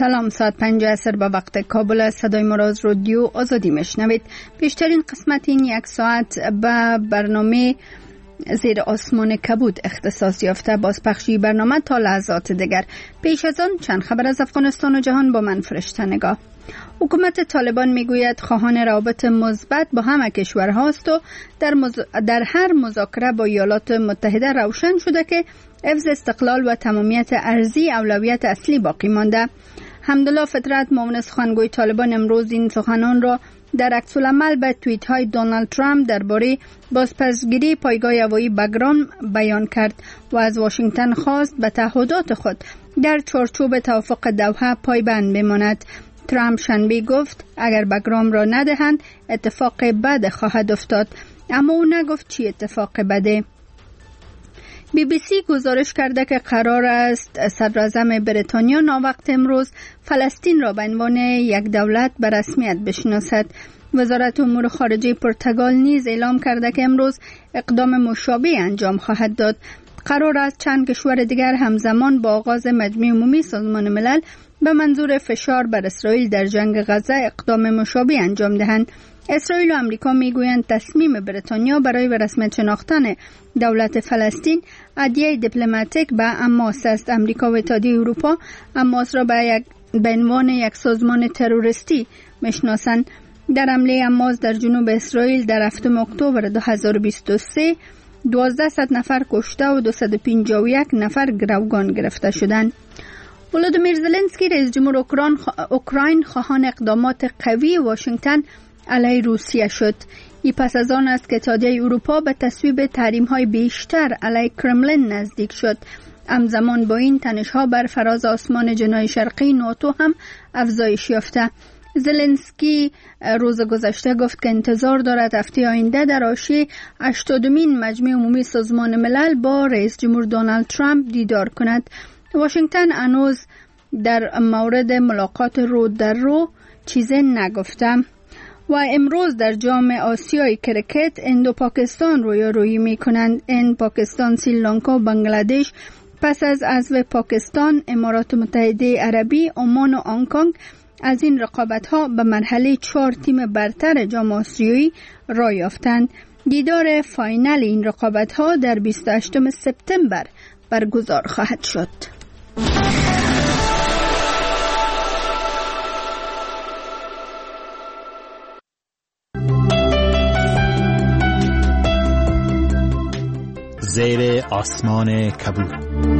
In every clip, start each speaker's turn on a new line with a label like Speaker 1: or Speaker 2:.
Speaker 1: سلام، ساعت 5 عصر به وقت کابل، صدای ما را از رادیو آزادی میشنوید. بیشترین قسمت این یک ساعت به برنامه زیر آسمان کبود اختصاص یافته. بازپخشی برنامه تا لحظات دیگر. پیش از آن چند خبر از افغانستان و جهان با من فرشته نگاه. حکومت طالبان میگوید خواهان روابط مثبت با همه کشورهاست و در هر مذاکره با ایالات متحده روشن شده که حفظ استقلال و تمامیت ارضی اولویت اصلی باقی مانده. حمدالله فطرت، معاون سخنگوی طالبان، امروز این سخنان را در عکس العمل به توییت های دونالد ترامپ درباره بازپسگیری پایگاه هوایی بگرام بیان کرد و از واشنگتن خواست به تعهدات خود در چارچوب توافق دوحه پایبند بماند. ترامپ شنبه گفت اگر بگرام را ندهند اتفاق بد خواهد افتاد، اما او نگفت چی اتفاق بده. BBC گزارش کرده که قرار است صدراعظم بریتانیا ناوقت امروز فلسطین را به عنوان یک دولت به رسمیت بشناسد. وزارت امور خارجه پرتغال نیز اعلام کرده که امروز اقدام مشابه انجام خواهد داد. قرار است چند کشور دیگر همزمان با آغاز مجمع عمومی سازمان ملل به منظور فشار بر اسرائیل در جنگ غزه اقدام مشابه انجام دهند. اسرائیل و آمریکا میگویند تصمیم بریتانیا برای به رسمیت شناختن دولت فلسطین ادعای دیپلماتیک به حماس است. آمریکا و اتحادیه اروپا حماس را به عنوان یک سازمان تروریستی میشناسند. در حمله حماس در جنوب اسرائیل در 7 اکتبر 2023 1200 نفر کشته و 251 نفر گروگان گرفته شدند. ولودیمیر زلنسکی رئیس جمهور اوکراین خواهان اقدامات قوی واشنگتن علیه روسیه شد. این پس از آن است که اتحادیه اروپا به تصویب تحریم‌های بیشتر علیه کرملین نزدیک شد. همزمان با این تنش‌ها بر فراز آسمان جنوب شرقی ناتو هم افزایش یافته. زلنسکی روز گذشته گفت که انتظار دارد هفته آینده در حاشیه 80مین مجمع عمومی سازمان ملل با رئیس جمهور دونالد ترامپ دیدار کند. واشنگتن هنوز در مورد ملاقات رو در رو چیزی نگفته. و امروز در جام آسیای کرکت هند و پاکستان رویارویی می کنند. هند، پاکستان، سریلانکا و بنگلادش پس از عزو پاکستان، امارات متحده عربی، عمان و هنگ کنگ از این رقابت‌ها به مرحله 4 تیم برتر جام آسیایی راه یافتند. دیدار فاینال این رقابت‌ها در 28 سپتامبر برگزار خواهد شد.
Speaker 2: زیر آسمان کبود.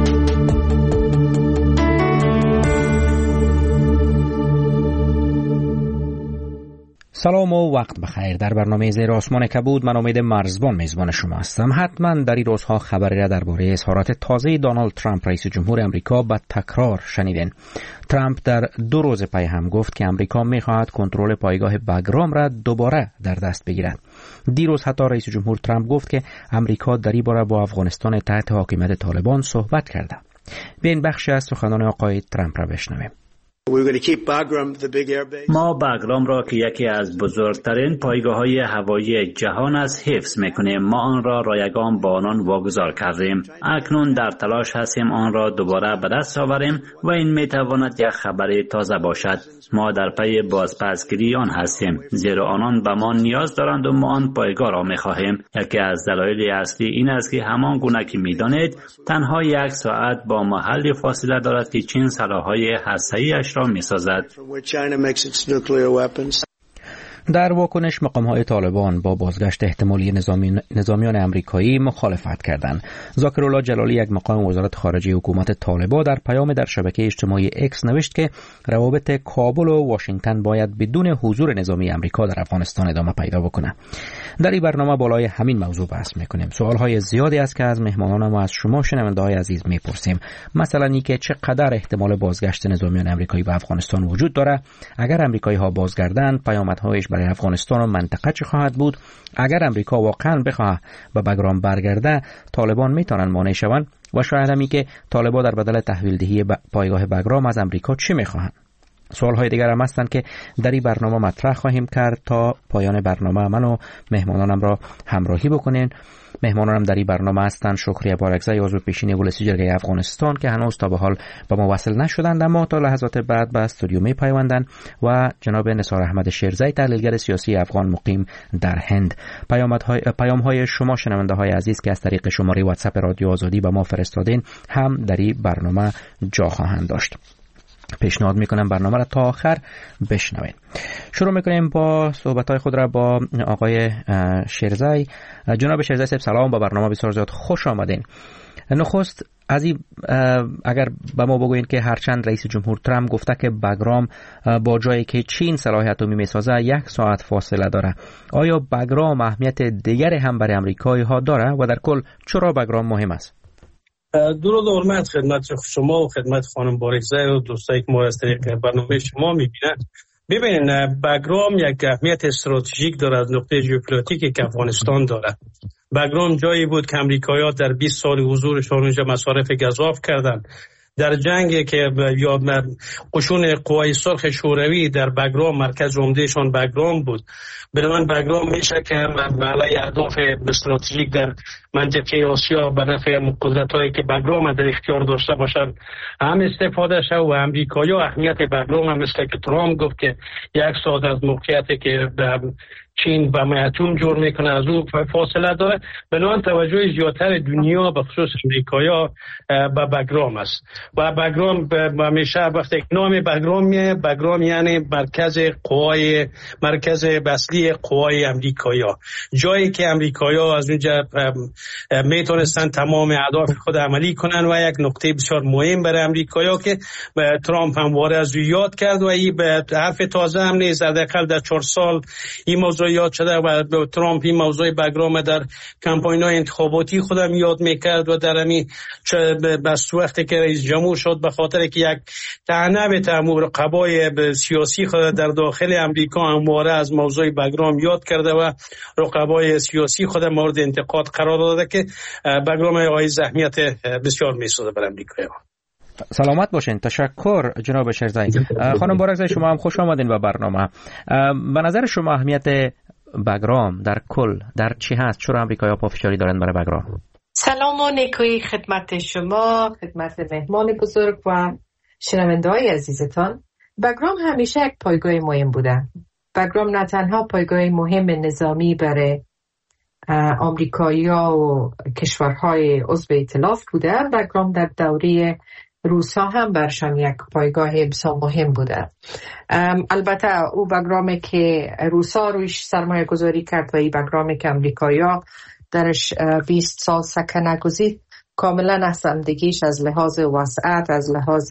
Speaker 2: سلام و وقت بخیر. در برنامه زیر آسمان کبود من امید مرزبان میزبان شما هستم. حتما در این روزها خبری را درباره اظهارات تازه دونالد ترامپ رئیس جمهور امریکا به تکرار شنیدین. ترامپ در 2 روز پی هم گفت که امریکا میخواهد کنترل پایگاه بگرام را دوباره در دست بگیرد. دیروز حتی رئیس جمهور ترامپ گفت که امریکا در این باره با افغانستان تحت حاکمیت طالبان صحبت کرده. بیاین بخشی از سخنان آقای ترامپ را بشنویم.
Speaker 3: ما بگرام را که یکی از بزرگترین پایگاه‌های هوایی جهان است حفظ می‌کنیم. ما آن را رایگان با آنان واگذار کردیم. اکنون در تلاش هستیم آن را دوباره به دست آوریم و این می‌تواند یک خبر تازه باشد. ما در پی بازپسگیری آن هستیم، زیرا آنان به ما نیاز دارند و ما آن پایگاه را می‌خواهیم. یکی از دلایل اصلی این است که همان گونه که می‌دانید تنها 1 ساعت با محل فاصله دارد که چین سلاح‌های هسته‌ای‌اش را می‌سازد.
Speaker 2: در واکنش مقام‌های طالبان با بازگشت احتمالی نظامیان امریکایی مخالفت کردند. ذاکرالله جلالی، یک مقام وزارت خارجه حکومت طالبان، در پیام در شبکه اجتماعی اکس نوشت که روابط کابل و واشنگتن باید بدون حضور نظامی امریکا در افغانستان ادامه پیدا بکنه. در این برنامه بالای همین موضوع بحث می‌کنیم. سوال‌های زیادی است که از مهمانان و از شما شنونده‌های عزیز می‌پرسیم. مثلا اینکه چقدر احتمال بازگشت نظامیان امریکایی به افغانستان وجود داره؟ اگر امریکایی‌ها بازگردند، پیامدهایش برای افغانستان و منطقه چه خواهد بود؟ اگر امریکا واقعا بخواه به بگرام برگرده، طالبان میتونن مانع شوند؟ و شاید همی که طالبان در بدل تحویل دهی پایگاه بگرام از امریکا چی میخواهند؟ سوال‌های دیگر هم هستند که در این برنامه مطرح خواهیم کرد. تا پایان برنامه من و مهمانانم را همراهی بکنین. مهمانانم در این برنامه هستند شکریه بارکزی، عضو پیشین ولسی جرگه افغانستان که هنوز تا به حال با ما وصل نشدند اما تا لحظات بعد به استودیو می پیوندند، و جناب نثار احمد شیرزی، تحلیلگر سیاسی افغان مقیم در هند. پیام‌های شما شنونده های عزیز که از طریق شماره واتساپ رادیو آزادی به ما فرستادین هم در این برنامه جا خواهند داشت. پیشنهاد میکنم برنامه را تا آخر بشنوین. شروع میکنیم با صحبت‌های خود را با آقای شیرزی. جناب شیرزی صاحب سلام، با برنامه بسیار زیاد خوش آمدین. نخست از این اگر به ما بگوین که هرچند رئیس جمهور ترامپ گفته که بگرام با جایی که چین سلاح اتمی میسازه 1 ساعت فاصله داره، آیا بگرام اهمیت دیگری هم برای امریکایی ها داره و در کل چرا بگرام مهم است؟
Speaker 4: درود و حرمت خدمت شما و خدمت خانم بارکزی و دوستایی که ما از طریق برنامه شما میبینن. ببینید بگرام یک اهمیت استراتژیک داره از نقطه ژئوپلیتیکی که افغانستان داره. بگرام جایی بود که امریکایی‌ها در 20 سال حضورشان اونجا مصارف گزاف کردند. در جنگی که یا قشون قوای سرخ شوروی در بگرام مرکز عمدهشان بگرام بود. بنابراین بگرام میشه که برای اهداف استراتژیک در منطقه آسیا به نفع قدرت‌هایی که بگرام در اختیار داشته باشند هم استفاده شد و امریکایی‌ها اهمیت بگرام هم مثل که ترامپ گفت که 1 ساعت از موقعیتی که چین و اتم جور میکنه از اون فاصله داره. بنابراین توجه زیادتر دنیا به خصوص امریکایی‌ها به بگرام است و بگرام همیشه وقتی نام بگرام میاد، بگرام یعنی مرکز اصلی قوای امریکایی‌ها، جایی که امریکایی‌ها از اونجا میتونستن تمام اهداف خود عملی کنن و یک نکته بسیار مهم برای امریکایی‌ها که ترامپ هم وارد از یاد کرد و این به حرف تازه هم نیست، حداقل در 4 سال این موضوع یاد شده و ترامپ این موضوع بگرام در کمپاین‌های انتخاباتی خودم یاد میکرد و در همین بس وقتی که رئیس جمهور شد به خاطر که یک طعنه به رقبای سیاسی خود در داخل امریکا همواره از موضوع بگرام یاد کرده و رقبای سیاسی خود مورد انتقاد قرار داده که بگرام ایز اهمیت بسیار میسازه برای امریکایی‌ها.
Speaker 2: سلامت باشین. تشکر جناب شیرزی. خانم بارکزی شما هم خوش آمدین به برنامه. به نظر شما اهمیت بگرام در کل در چی هست؟ چرا امریکایی‌ها پافشاری دارن برای بگرام؟
Speaker 5: سلام و نیکویی خدمت شما، خدمت مهمان بزرگ و شنونده‌های عزیزتان. بگرام همیشه یک پایگاه مهم بوده. بگرام نه تنها پایگاه مهم نظامی برای آمریکایی‌ها و کشورهای عضو ائتلاف بوده، بگرام در دوره روسا هم برشان یک پایگاه بسیار مهم بوده. البته او بگرامی که روسا رویش سرمایه گذاری کرد و این بگرامی که امریکایی‌ها درش 20 سال سکنه گذید کاملا از همدیگیش از لحاظ وسعت، از لحاظ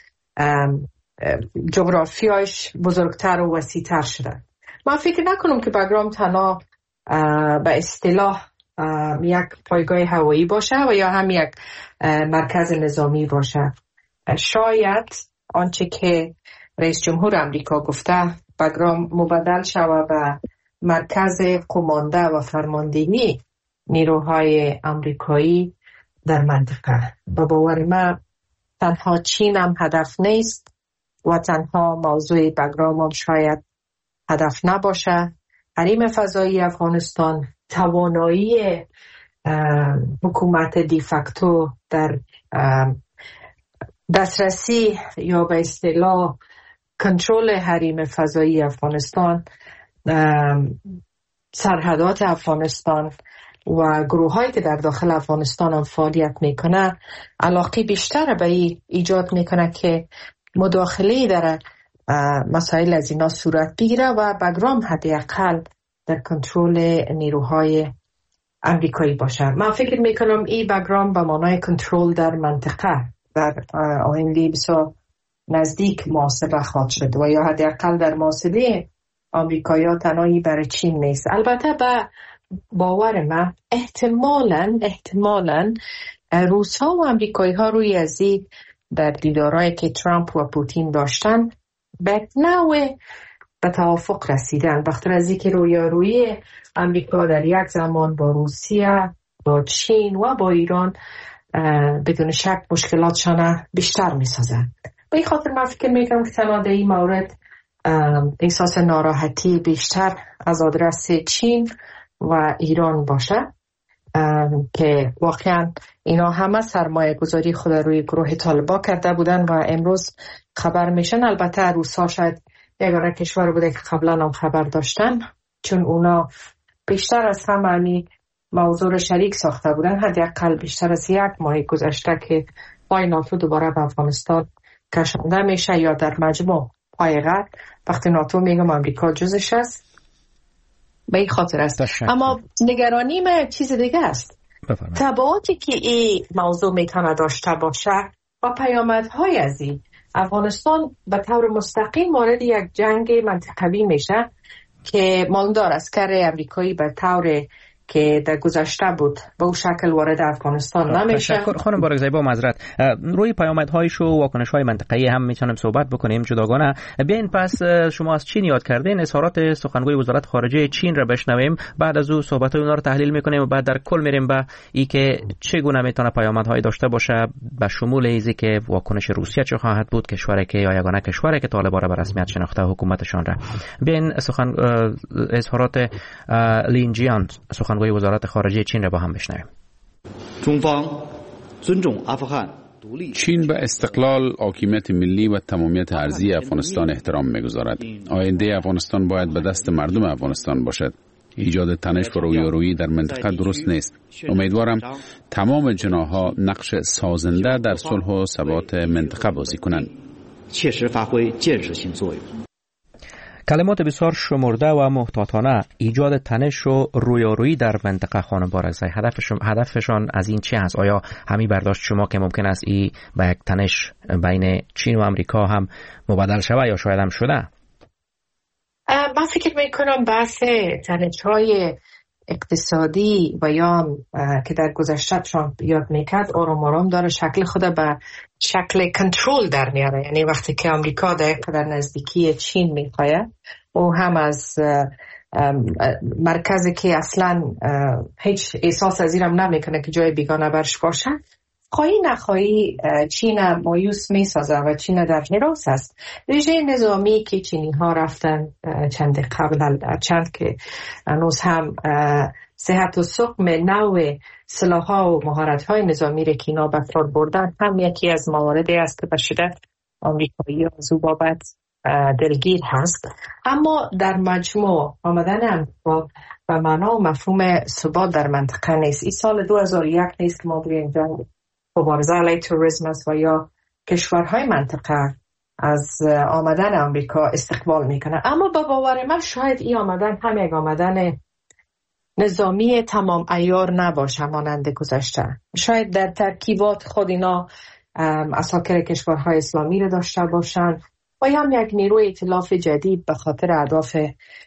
Speaker 5: جغرافیایش بزرگتر و وسیع‌تر شده. من فکر نکنم که بگرام تنها به اصطلاح یک پایگاه هوایی باشه و یا هم یک مرکز نظامی باشه. شاید آنچه که رئیس جمهور امریکا گفته بگرام مبدل شود به مرکز قمانده و فرماندهی نیروهای امریکایی در منطقه. با باور من تنها چین هم هدف نیست و تنها موضوع بگرام هم شاید هدف نباشه. حریم فضایی افغانستان، توانایی حکومت دیفکتو در دسترسی یا به اصطلاح کنترل حریم فضایی افغانستان، سرحدات افغانستان و گروهایی که در داخل افغانستان هم فعالیت میکنه علاقه بیشتر به ایجاد میکنه که مداخله در مسائل از اینا صورت بگیره و بگرام حداقل در کنترل نیروهای امریکایی باشه. من فکر میکنم این بگرام به معنای کنترل در منطقه در آینده بسیار نزدیک محاسبه خواهد شد و یا حداقل در محاسبه آمریکایی‌ها تنهایی برای چین نیست. البته به باور من احتمالاً روس‌ها و آمریکایی‌ها روی ازی در دیدارهایی که ترامپ و پوتین داشتن به نوع به توافق رسیدن. بخاطر از اینکه رویارویی آمریکا در یک زمان با روسیه، با چین و با ایران بدون شک مشکلاتشان بیشتر می‌سازند. به این خاطر من فکر میکنم که تنها در این مورد احساس ناراحتی بیشتر از آدرس چین و ایران باشه که واقعا اینا همه سرمایه گذاری خود روی گروه طالبان کرده بودن و امروز خبر میشن. البته روسا شاید یگانه کشور بوده که قبلا هم خبر داشتن، چون اونا بیشتر از همه موضوع رو شریک ساخته بودن. حداقل بیشتر از 1 ماه گذشته که پای ناتو دوباره به افغانستان کشانده میشه یا در مجموع پای غرب. وقتی ناتو میگم آمریکا جزش است، به این خاطر است. اما نگرانی من چیز دیگه است. تبعاتی که این موضوع میتونه داشته باشه و پیامدهای از این افغانستان به طور مستقیم وارد یک جنگ منطقوی میشه که مالدار عسکر امریکایی به طور که در گذشته بود به اون شکل وارد افغانستان نمیشه.
Speaker 2: خانم بارگزایی با معذرت روی پیامدهایش و واکنش‌های منطقه‌ای هم میتونیم صحبت بکنیم جداگانه. بیاین پس شما از چین یاد کردین، اظهارات سخنگوی وزارت خارجه چین را بشنویم، بعد از او صحبت‌های اونها رو تحلیل میکنیم و بعد در کل میریم به این که چگونه میتونه پیامدهایی داشته باشه به شمول ایزی که واکنش روسیه چه خواهد بود، کشوری که یا یگانه کشوری که طالبان را به رسمیت شناخته حکومتشان را. بیاین اظهارات لین جیان سخنگوی وزارت خارجه چین را با هم بشنویم.
Speaker 6: چین به استقلال، حاکمیت ملی و تمامیت ارضی افغانستان احترام می‌گذارد. آینده افغانستان باید به دست مردم افغانستان باشد. ایجاد تنش و رویارویی در منطقه درست نیست. امیدوارم تمام جناح‌ها نقش سازنده در صلح و ثبات منطقه بازی کنند.
Speaker 2: کلمات بسیار شمرده و محتاطانه، ایجاد تنش و رویارویی در منطقه. خانم بارگزایی هدفشان از این چی هست؟ آیا همین برداشت شما که ممکن است این به یک تنش بین چین و امریکا هم مبدل شود یا شاید هم شده؟
Speaker 5: من فکر میکنم بحث تنش‌های اقتصادی و یا که در گذشته شما یاد میکرد آرام آرام داره شکل خود به شکل کنترل در میاره. یعنی وقتی که امریکا در نزدیکی چین میخواید او هم از مرکزی که اصلا هیچ احساس از اینم نمیکنه که جای بیگانه برش باشه، خواهی نخواهی چین مایوس میسازه و چین در حراس است. رژه نظامی که چینی ها رفتن چند قبل چند که هنوز هم صحت و سقم نوع سلاح‌ها و مهارت‌های نظامی را که اینا به کار بردن هم یکی از مواردی است که به شدت آمریکایی از او بابت دلگیر هست. اما در مجموع آمدن امریکا و معنا و مفهوم ثبات در منطقه نیست. این سال 2001 نیست که ما بگیم جنگ مبارزه علیه تروریسم است و یا کشورهای منطقه از آمدن امریکا استقبال میکنه. اما با باور من شاید این آمدن هم یک آمدن نظامی تمام عیار نباشه مانند گذشته. شاید در ترکیبات خود اینا اساکر کشورهای اسلامی رو داشته باشن و یا هم یک نیروی ائتلاف جدید به خاطر اهداف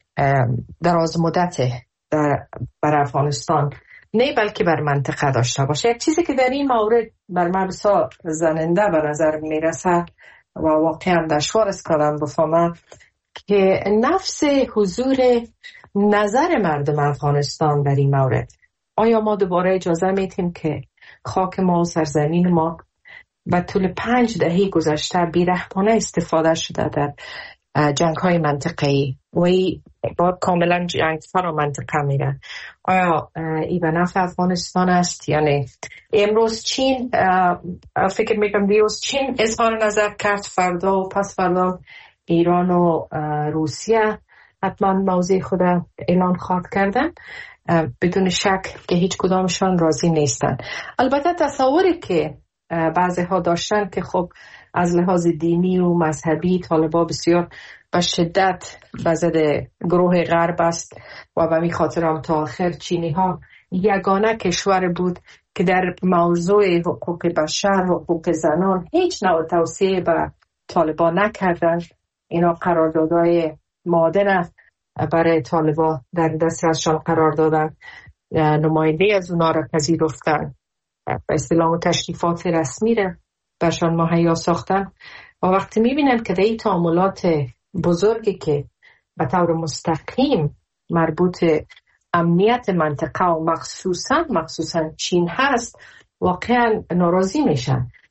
Speaker 5: دراز مدت بر افغانستان نه بلکه بر منطقه داشته باشه. یک چیزی که در این مورد بر من بسیار زننده به نظر میرسه و واقعا دشوار است کردن بفهمم که نفس حضور نظر مردم افغانستان در این مورد. آیا ما دوباره اجازه میتیم که خاک ما و سرزمین ما به طول 5 دهه گذشته بیرحمانه استفاده شده در جنگ های منطقه‌ای و این با کاملا جنگ فرا منطقه میره؟ آیا این به نفع افغانستان است یا نه؟ امروز چین فکر میکنم دیروز چین اظهار نظر کرد، فردا و پس فردا ایران و روسیه حتما موضع خود اعلان خواهد کردن. بدون شک که هیچ کدامشان راضی نیستن. البته تصوری که بعضی ها داشتن که خب از لحاظ دینی و مذهبی طالبان بسیار به شدت به ضد گروه غرب است و به می خاطر هم تا آخر چینی ها یگانه کشور بود که در موضوع حقوق بشر و حقوق زنان هیچ نوع توصیه به طالبان نکردن. اینا قراردادهای معادن برای طالبان در دست ازشان قرار دادن، نماینده از اونا را پذیرفتن، به اصطلاح تشریفات رسمی را برشان مهیا ساختن. و وقتی میبینن که در این تعاملات بزرگی که به طور مستقیم مربوط امنیت منطقه و مخصوصا چین هست، واقعا ناراضی میشن.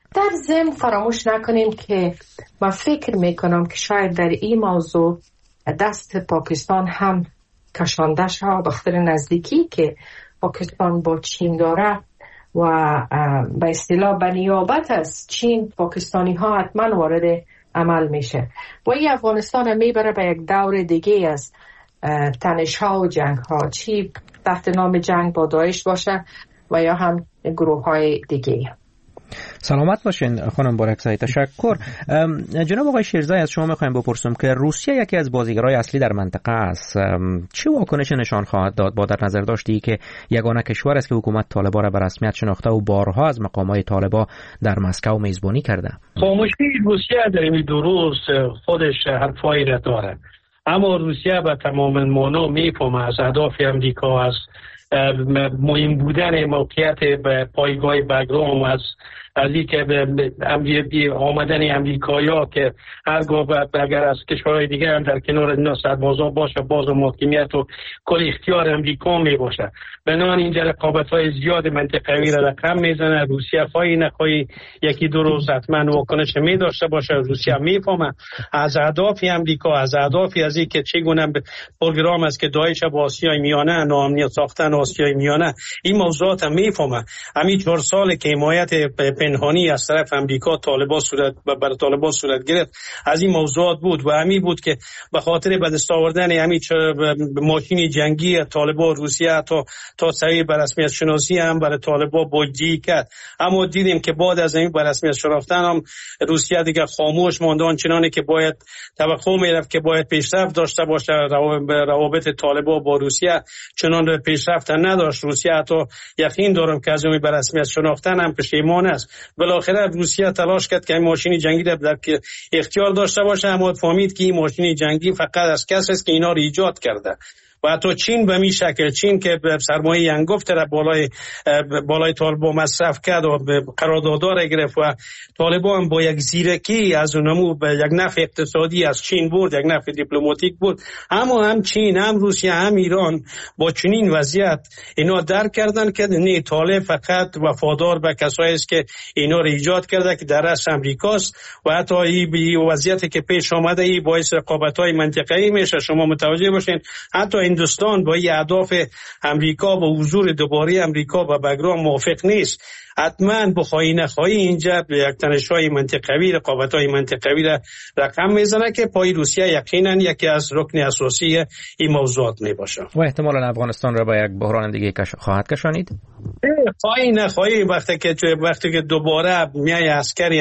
Speaker 5: در ضمن فراموش نکنیم که من فکر میکنم که شاید در این موضوع دست پاکستان هم کشانده شد به خاطر نزدیکی که پاکستان با چین داره و به اصطلاح به نیابت از چین پاکستانی ها حتما وارد عمل میشه و این افغانستان میبره به یک دور دیگه از تنش ها و جنگ ها، چی تحت نام جنگ با داعش باشه و یا هم گروه های دیگه.
Speaker 2: سلامت باشین خانم بارکزایی، تشکر. جناب آقای شیرزایی، از شما میخوایم بپرسم که روسیه یکی از بازیگرای اصلی در منطقه است، چه واکنش نشان خواهد داد با در نظر داشتی که یگانه کشور است که حکومت طالبان را به رسمیت شناخته و بارها از مقامات طالبان در مسکو میزبانی کرده؟
Speaker 4: خاموشی روسیه در این دو روز خودش حرفایی را داره، اما روسیه به تمام معنا میفهمه از اهداف امریکا، از مهم بودن موقعیت پایگاه بگرام، از این که آمدن امریکایی‌ها که هرگاه اگر از کشورهای دیگه هم در کنار اینا سربازا باشه، باز و محکمیت و کل اختیار امریکا می باشه. بنابراین اینجا رقابت‌های زیاد منطقوی را رقم میزنه. روسیه خواهی نخواهی یکی دو روز حتما واکنش می داشته باشه. روسیه میفهمه از اهداف امریکا، از اهدافی از این که چگونه پروگرام است که داعش با آسیای میانه، ناامنیت ساختن آسیای میانه، این موضوعات هم میفهمه. همین 4 سال که حمایت پنهانی از طرف امریکا بر طالبان صورت گرفت از این موضوعات بود و همین بود که به خاطر به دست آوردن همین ماشین جنگی طالبان روسیه تا سوی به رسمیت شناسی هم برای طالبان بودجی کرد. اما دیدیم که بعد از این به رسمیت شناختن هم روسیه دیگه خاموش مانده، آنچنانی که باید توقع میرفت که باید پیشرفت داشته باشه روابط طالبان با روسیه چنان پیشرفت نداشت. روسیه حتی یقین دارم که از این به رسمیت شناختن هم پشیمان است. بالاخره روسیه تلاش کرد که این ماشین جنگی را در اختیار داشته باشه، اما فهمید که این ماشین جنگی فقط از کسی است که اینا رو ایجاد کرده. و حتی چین به می شکل، چین که سرمایه انگفت را بالای طالبان مصرف کرد و قراردادها را گرفت و طالبان با یک زیرکی از اونمو به یک نفع اقتصادی از چین برد، یک نفع دیپلماتیک بود. اما هم چین، هم روسیه، هم ایران با چنین وضعیت اینا درک کردن که نه، طالب فقط وفادار به کسایی است که اینا را ایجاد کرده که در اصل امریکاست و حتی این وضعیتی که پیش آمده این باعث رقابت‌های منطقه‌ای میشه. شما متوجه باشین حتی هندوستان با این اهداف امریکا با حضور دوباره امریکا و بگرام موافق نیست. حتما بخواهی نخواهی اینجا یک تنش‌های منطقوی، رقابت‌های منطقوی را رقم میزنه که پای روسیه یقینا یکی از رکن اساسی این موضوعات می باشه
Speaker 2: و احتمالاً افغانستان را به یک بحران دیگه خواهد کشانید.
Speaker 4: خواهی نخواهی وقتی که دوباره میای عسکری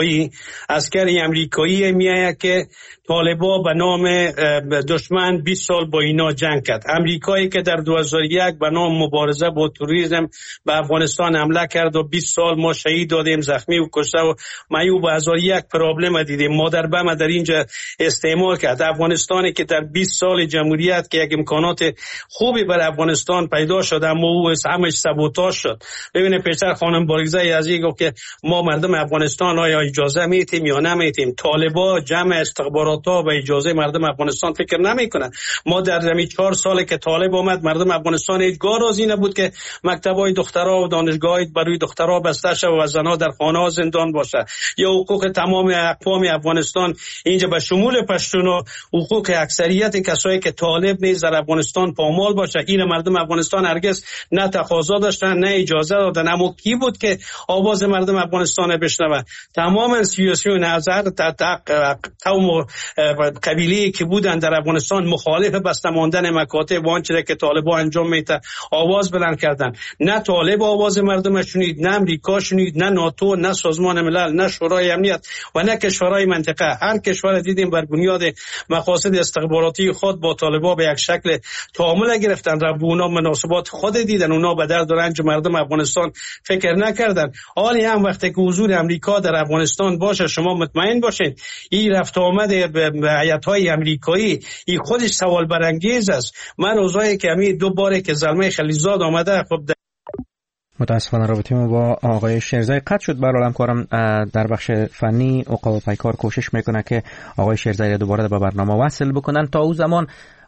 Speaker 4: امریکایی میای که طالبان به نام دشمن 20 سال با اینا جنگ کرد. امریکایی که در 2001 به نام مبارزه با تروریسم به افغانستان حمله کرد و 20 سال ما شهید دادیم، زخمی و کشته و معیوب 2001 پرابلم دیدیم. مادر بم در اینجا استعمال کرد. افغانستانی که در 20 سال جمهوریت که یک امکانات خوبی بر افغانستان پیدا شد اما او همش سابوتاژ شد. ببینید پیشتر خانم بارکزایی عزیز گفت که ما مردم افغانستان آیا اجازه میتیم یا نمیتیم. طالبان جمع استخبارات‌ها به اجازه مردم افغانستان فکر نمیکنن. ما در همین 4 سال که طالب اومد مردم افغانستان هیچگاه راضی نبود که مکتب‌های دخترها و دانشگاه‌های برای دخترها بسته شه و زنها در خانه‌ها زندان باشه. یا حقوق تمام اقوام افغانستان اینجا به شمول پشتون و حقوق اکثریت کسایی که طالب نیز در افغانستان پامال باشه. این مردم افغانستان هرگز نه تقاضا داشتن نه اجازه دادن. اما کی بود که آواز مردم افغانستان بشنوه؟ تمام سیاسیون نظر قوم و قبیله که بودن در افغانستان مخالف بسته ماندن مکاتب و آنچه که طالبان انجام میده آواز بلند کردن. نه طالب آواز مردم شنید، نه امریکا شنید، نه ناتو، نه سازمان ملل، نه شورای امنیت و نه کشورهای منطقه. هر کشور دیدیم بر بنیاد مقاصد استخباراتی خود با طالبان به یک شکل تعامل گرفتن، را به اونا مناسبات خود دیدن، اونا به درد و رنج مردم افغانستان فکر نکردن. حالی هم وقتی که حضور امریکا در افغانستان باشه شما مطمئن باشید این رفت آمد هیئت‌های آمریکایی این خودش سوال برانگیز است. من روزایی که همین 2 باره که زلمه خلیزاد آمده خب
Speaker 2: متاسفانه رابطه ما با آقای شیرزایی قطع شد. برای همکارم در بخش فنی عقاب پیکار کوشش میکنه که آقای شیرزایی دوباره به برنامه وصل بکنن. تا او زمان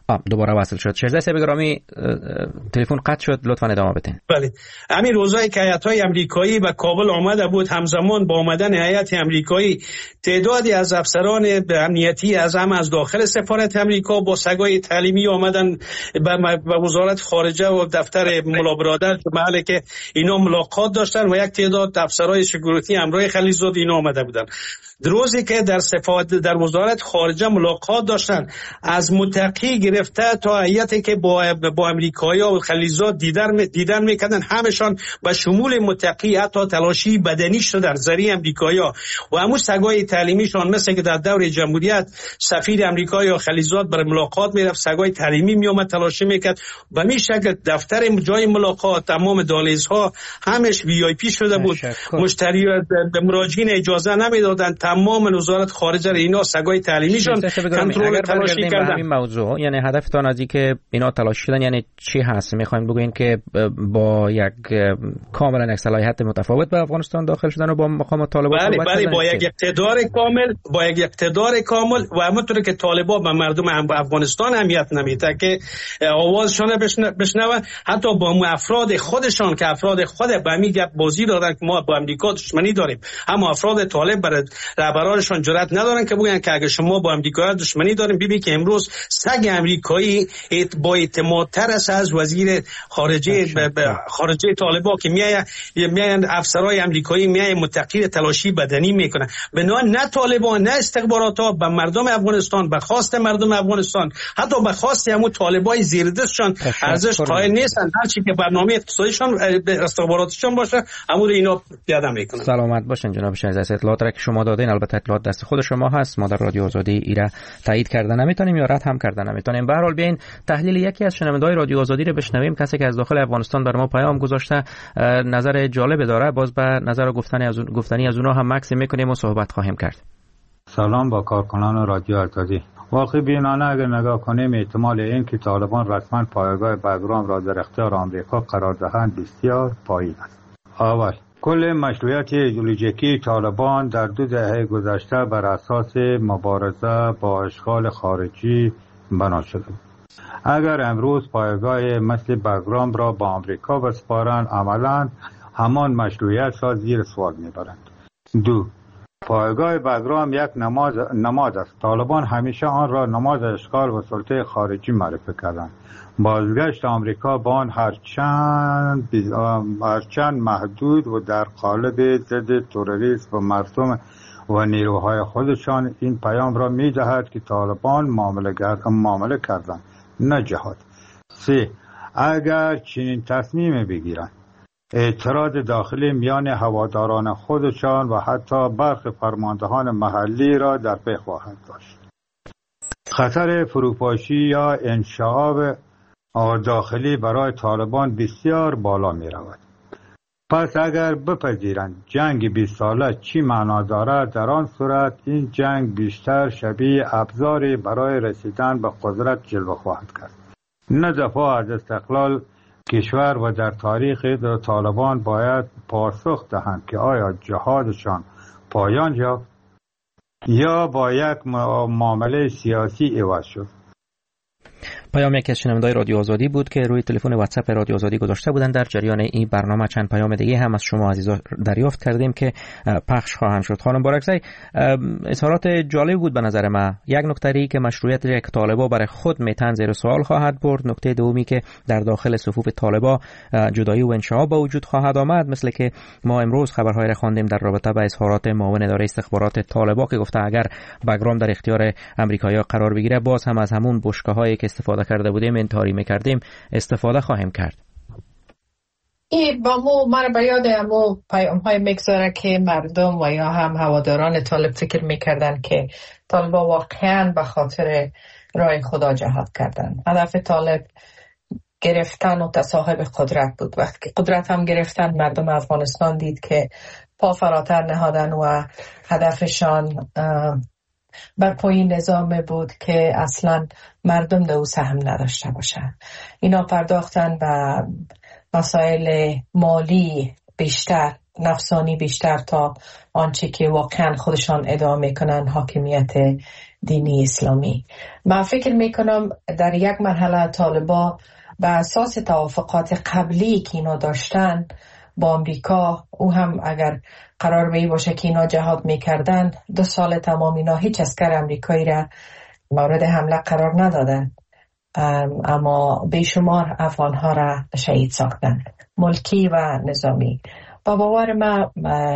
Speaker 2: دوباره وصل شد. شهزاده صاحب گرامی تلفن قطع شد، لطفا ادامه بدین.
Speaker 4: بله، همین روزایی که هیئت‌های آمریکایی به کابل آمده بود، همزمان با آمدن هیئت آمریکایی تعدادی از افسران امنیتی از داخل سفارت آمریکا با سگای تعلیمی آمدن به وزارت خارجه و دفتر ملا برادر، محلی که اینا ملاقات داشتن و یک تعداد افسرای سکیوریتی همراه خلیزاد اینا آمده بودن. روزی که در وزارت خارجه ملاقات داشتن، از متقی گرفته تا هیئتی که با امریکایی‌ها و خلیزاد دیدن میکردن، همشان به شمول متقی حتی تلاشی بدنی شده در ذریعه امریکایی‌ها و همون سگای تعلیمیشان، مثل که در دور جمهوریت سفیر امریکایی و خلیزاد برای ملاقات میرفت، سگای تعلیمی میومد تلاشی میکرد. به این شکل دفتر جای ملاقات، تمام دهلیزها همش وی آی پی شده بود. مشتریان به مراجعین اجازه نمیدادن، تمام وزارت خارجه اینا سگای تعلیمیشان کنترل تلاشی کردن.
Speaker 2: همین موضوع، یعنی هدفتان از اینکه اینا تلاشی شدن یعنی چی هست؟ میخوایم بگوین که با یک کاملا یک صلاحیت متفاوت به افغانستان داخل شدن و با مقامات طالبان؟
Speaker 4: بله، با یک اقتدار کامل و همونطور که طالبان به مردم افغانستان اهمیت نمیده که آوازشان بشنوه، حتی با افراد خودشان که افراد خود به همین گپ بازی دادن که ما با امریکا دشمنی داریم، اما افراد طالب برای رهبرانشان جرأت ندارن که بگن که اگه شما با امریکا دشمنی داریم. ببین که امروز سگ امریکایی با اعتمادتر است از وزیر خارجه طالبان که میاین افسرای امریکایی میاین متقی تلاشی بدنی میکنن. بنا نه طالبان نه استخبارات‌ها به مردم افغانستان، به خواست مردم افغانستان، حتی به خواست همون طالبای زیر دستشان ارزش قائل نیستن. هر چی که برنامه اقتصادیشان استخباراتشان باشه همون اینا پیاده میکنن.
Speaker 2: سلامت باشین جناب شهزاده. اطلاعات را که شما دادین البته اطلاعات دست خود شما هست، ما در رادیو آزادی ایرا تایید کردن نمیتونیم یا رد هم کردن نمیتونیم. به هر حال بیاین تحلیل یکی از شنونده‌های رادیو آزادی رو بشنویم، کسی که از داخل افغانستان بر ما پیام گذاشته، نظر جالب داره، باز به نظر گفتنی از اونها هم مکس میکنیم و صحبت خواهیم کرد.
Speaker 7: سلام با کارکنان رادیو آزادی. واقعی بینانه اگر نگاه کنیم احتمال این که طالبان رسما پایگاه بگرام را در اختیار آمریکا قرار دهند بسیار پایین است. اول، کل مشروعیت ایدئولوژیکی طالبان در 2 دهه گذشته بر اساس مبارزه با اشغال خارجی بنا شده. اگر امروز پایگاه مثل بگرام را با آمریکا بسپارند، عملاً همان مشروعیت را زیر سوال میبرند. 2. پایگاه بگرام یک نماد است. طالبان همیشه آن را نماد اشغال و سلطه خارجی معرفی کردند. بازگشت آمریکا با آن هرچند محدود و در قالب ضد تروریسم و مردم و نیروهای خودشان این پیام را می‌دهد که طالبان معامله کردند، نه جهاد. 3. اگر چنین تصمیم بگیرند، اعتراض داخلی میان هواداران خودشان و حتی برخی فرماندهان محلی را در پی خواهند داشت. خطر فروپاشی یا انشعاب داخلی برای طالبان بسیار بالا می رود. پس اگر بپذیرند جنگ 20 ساله چی معنا دارد، در آن صورت این جنگ بیشتر شبیه ابزاری برای رسیدن به قدرت جلوه خواهد کرد، نه دفاع از استقلال کشور. و در تاریخ طالبان باید پاسخ دهند که آیا جهادشان پایان یافت یا با یک معامله سیاسی عوض شد.
Speaker 2: پیام یکی از شنونده‌های رادیو آزادی بود که روی تلفن واتساپ رادیو آزادی گذاشته بودن. در جریان این برنامه چند پیام دیگه هم از شما عزیزان دریافت کردیم که پخش خواهند شد. خانم بارکزی، اظهارات جالب بود به نظر من. یک نکته که مشروعیت یک طالبا برای خود میتن زیر سوال خواهد برد. نکته دومی که در داخل صفوف طالبا جدایی و انشعاب به وجود خواهد آمد، مثل که ما امروز خبرهای را خواندیم در رابطه با اظهارات معاون اداره استخبارات طالبا که گفته اگر بگرام در اختیار آمریکایی‌ها قرار بگیره، باز هم از همون بشکه‌هایی که استفاده کرده بودیم انتحاری میکردیم استفاده خواهیم کرد.
Speaker 5: این با مرا به یاد امو پیام های میگذاره که مردم و یا هم هواداران طالب فکر میکردن که طالبا واقعا به خاطر راه خدا جهاد کردن. هدف طالب گرفتن و تصاحب قدرت بود. وقتی قدرت هم گرفتن، مردم افغانستان دید که پا فراتر نهادن و هدفشان بر پایین نظام بود که اصلا مردم در او سهم نداشته باشن. اینا پرداختن به مسائل مالی بیشتر، نفسانی بیشتر تا آنچه که واقعا خودشان ادعا میکنن حاکمیت دینی اسلامی. من فکر میکنم در یک مرحله طالبا به اساس توافقات قبلی که اینا داشتن با امریکا، او هم اگر قرار می باشه که اینا جهاد میکردن، 2 سال تمام اینا هیچ عسکر امریکایی را مورد حمله قرار ندادن، اما بیشمار افغانها را شهید ساختن، ملکی و نظامی. با باور ما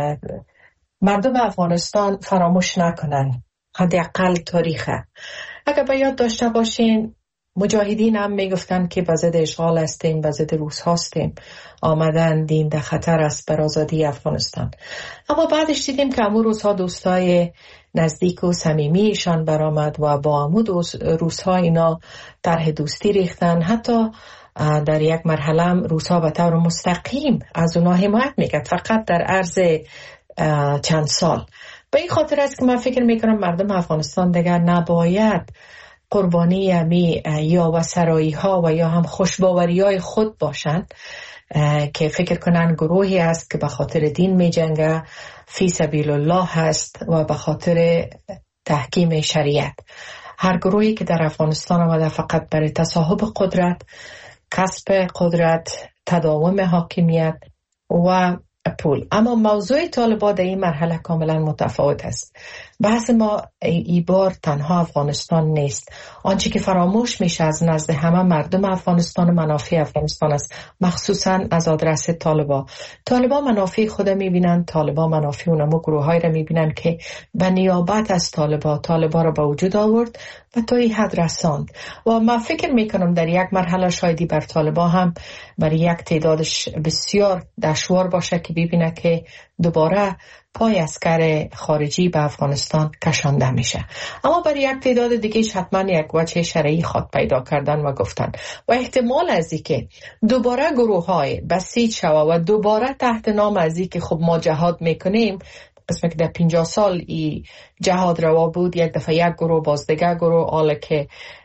Speaker 5: مردم افغانستان فراموش نکنن حداقل تاریخه. اگر به یاد داشته باشین مجاهدین هم میگفتن که به ضد اشغال هستیم، به ضد روس هستیم، آمدن دین در خطر است بر آزادی افغانستان. اما بعدش دیدیم که امو روس‌ها دوستای نزدیک و صمیمیشان برآمد و با امو روس‌ها اینا طرح دوستی ریختن. حتی در یک مرحله روس‌ها به طور مستقیم از اونا حمایت میکرد، فقط در عرض چند سال. به این خاطر است که من فکر میکنم مردم افغانستان دیگر نباید قربانی همی یا وسرایی ها و یا هم خوشباوری های خود باشند که فکر کنن گروهی است که به خاطر دین می جنگه، فی سبیل الله هست و به خاطر تحکیم شریعت. هر گروهی که در افغانستان آمده فقط برای تصاحب قدرت، کسب قدرت، تداوم حاکمیت و پول. اما موضوع طالبان در این مرحله کاملا متفاوت است. بحث ما ای بار تنها افغانستان نیست. آنچه که فراموش میشه از نزد همه مردم افغانستان و منافع افغانستان است، مخصوصا از آدرس طالبان. طالبان منافع خود میبینن، طالبان منافع اونمو گروهایی را میبینن که به نیابت از طالبان را به وجود آورد و تا این حد رساند. و من فکر میکنم در یک مرحله شایدی بر طالبان هم برای یک تعدادش بسیار دشوار باشه که ببینه که دوباره پای عسکر خارجی به افغانستان کشانده میشه. اما برای یک تعداد دیگه حتما یک وجه شرعی خود پیدا کردن و گفتن و احتمال از این که دوباره گروه های بسیج شوه و دوباره تحت نام از این که خب ما جهاد میکنیم، قسمه که در 50 سال ای جهاد روا بود، یک دفعه یک گروه باز دیگه گروه، حالا که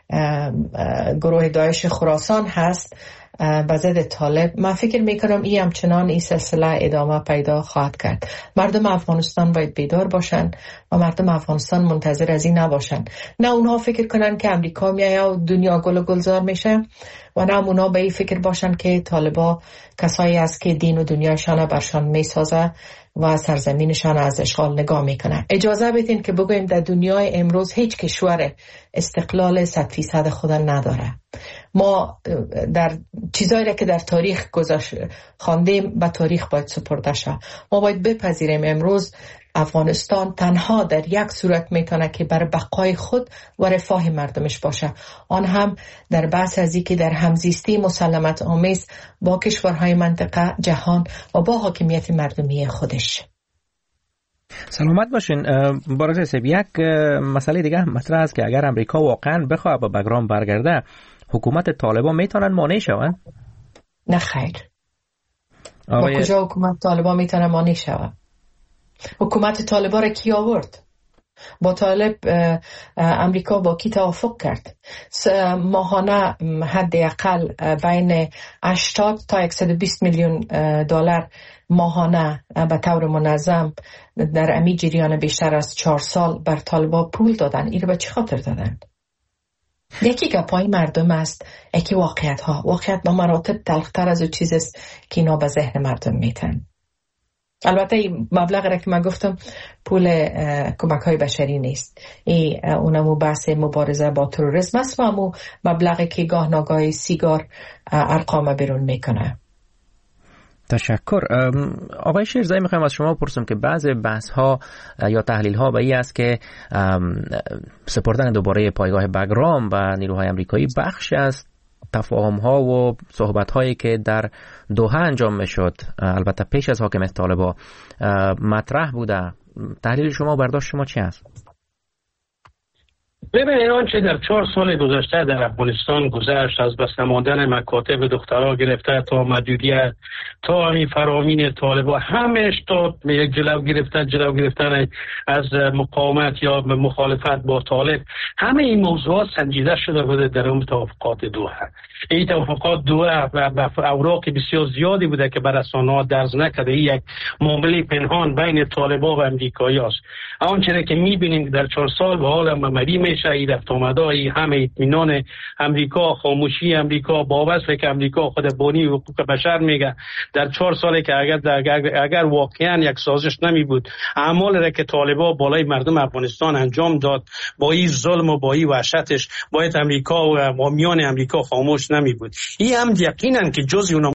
Speaker 5: گروه داعش خراسان هست به ضد طالب، من فکر میکنم این همچنان این سلسله ادامه پیدا خواهد کرد. مردم افغانستان باید بیدار باشن و مردم افغانستان منتظر از این نباشن. نه اونها فکر کنن که امریکا میایه و دنیا گل و گلزار میشه و نه اونها به این فکر باشن که طالبا کسایی است که دین و دنیاشان برشان میسازه و سرزمینشان از اشغال نگاه میکنه. اجازه بدین که بگویم در دنیای امروز هیچ کشور استقلال 100% خود نداره. ما در چیزایی که در تاریخ خواندیم به تاریخ باید سپرده شه. ما باید بپذیریم امروز افغانستان تنها در یک صورت میتونه که بر بقای خود و رفاه مردمش باشه، آن هم در بحث از اینکه در همزیستی مسالمت آمیز با کشورهای منطقه، جهان و با حاکمیت مردمی خودش.
Speaker 2: سلامت باشین. بارز صاحب، یک مسئله دیگه مطرح است که اگر امریکا واقعا بخواد به بگرام برگرده، حکومت طالبان میتونن مانع شون؟
Speaker 5: نه خیر. با کجا حکومت طالبان میتونه مانع شود؟ حکومت طالبان را کی آورد؟ با طالب امریکا با کی توافق کرد؟ ماهانه حداقل بین 80 تا 120 میلیون دلار ماهانه به طور منظم در امی جریان بیشتر از 4 سال بر طالبان پول دادن. این رو به چه خاطر دادن؟ یکی گپای مردم است، یکی واقعیت ها. واقعیت با مراتب تلختر از او چیز است که اینا به ذهن مردم میتن. البته این مبلغ را که من گفتم پول کمک های بشری نیست، این اونمو بحث مبارزه با تروریسم است و همون مبلغی که گاه ناگاه سیگار ارقام بیرون میکنه.
Speaker 2: تشکر. آقای شیرزایی، میخوایم از شما بپرسم که بعض بحث ها یا تحلیل ها به این است که سپردن دوباره پایگاه بگرام و نیروهای امریکایی بخش از تفاهم ها و صحبت هایی که در دوحه انجام میشد، البته پیش از حاکمیت طالبان، مطرح بوده. تحلیل شما و برداشت شما چی است؟
Speaker 4: ببینید آنچه در 4 سال گذشته در افغانستان گذشت، از بس نماندن مکاتب دخترها گرفته تا مدیریت تا این فرامین طالبان، همش تا جلو گرفتن از مقاومت یا مخالفت با طالب، همه این موضوعات سنجیده شده بوده در اون توافقات دوحه. این توافقات دوحه و اوراق بسیار زیادی بوده که بر رسانه‌ها درز نکرده. این یک معامله پنهان بین طالبان و امریکایی است. آنچه که می‌بینیم در 4 سال به حال ممری میشه، این رفت آمدهای همه اطمینان امریکا، خاموشی امریکا، با وصفی که امریکا خود بانی حقوق بشر میگه، در 4 سال که اگر واقعا یک سازش نمی بود، اعمال را که طالبان بالای مردم افغانستان انجام داد با این ظلم و با این وحشتش، باید امریکا و حامیان امریکا خاموش نمی بود. این هم یقینا که جزء